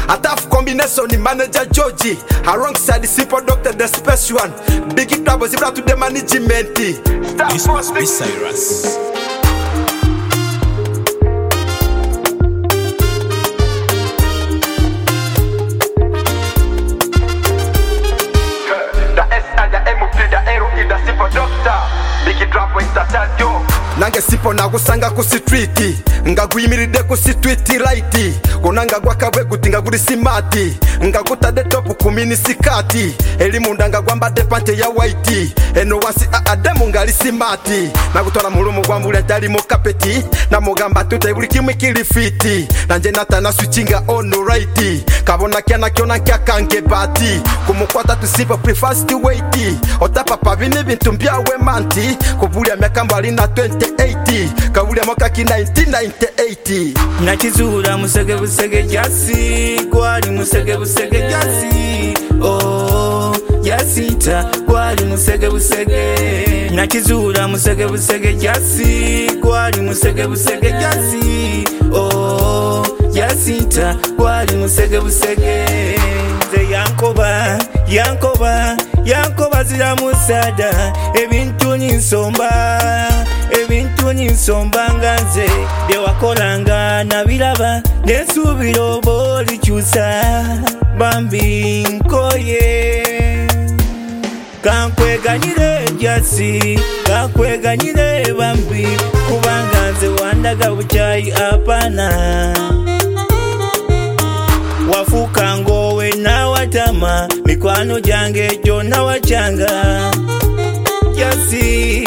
A tough combination in manager Georgie. Alongside the simple doctor, the special one. Big it up was able to the management. This must be Cyrus. Nange sipo na gusanga ku street ngaguyimiride ku street light konanga gwakawe gutinga guri simati ngagutade top ku minisikati elimu ndanga gwamba de pante ya white eno wasi ademu ngali simati nagutora mulumu gwambule tali mo kapeti na mogamba tutai buli kimwe kili fiti nanje natana switchinga on right kabona kyana kyona kyakange bati kumukwata tusipo preface to wait otapa pavini bintu mbyawe manti kuvulia miaka mbali na 2080 kavulia mwaka ki 1998 nakizura musege busege jasi kwali musege busege jasi oh jasita kwali musege busege nakizura musege busege jasi kwali musege busege jasi oh jasita kwali musege busege ze yankoba zira musada ebintu ninsomba nganze byewakolanga nabiraba nesubira oba likyusa bambi nkoye kankweganyire jasi kankweganyire bambi kubanga nze wandaga buchayi apana wafuka ngowe na watama mikwano jange jona wachanga jasi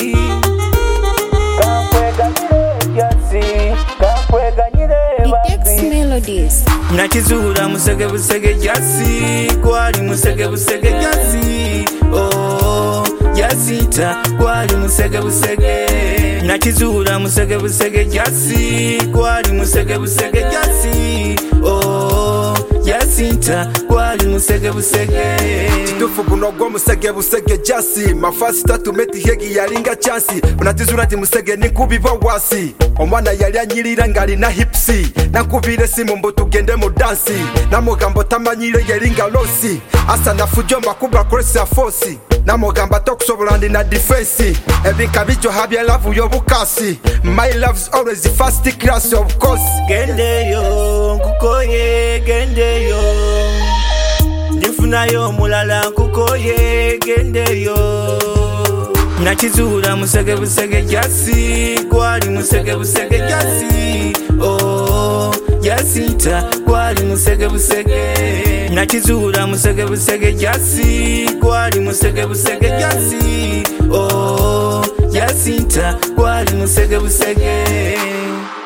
Melodies. Nakizura musege busege jasi kwali musege busege jasi oh jasita kwali musege busege nakizura musege busege jasi kwali musege busege jasi oh jasita kwali musege busege Tufu bunogwa musege busege jasi mafasi tatu meti hegi yalinga chansi unatizura ti musege nikubiba wasi omwana yali anyirira ngali na hipsi nakubire simu mbo tugende mu dansi namugambo tamanyire yalinga losi asa nafujomba kubra cross ya force namugamba tokusobola ndi na defense ebinka bijo habya love yo bukasi my love's always the first class of course gendeyo kukoye gendeyo nifunayo mulala kukoye gendeyo nakizura musege busege jasi kwali musege busege jasi oh jasita kwali musege busege nakizura musege busege jasi kwali musege busege jasi oh jasita kwali musege busege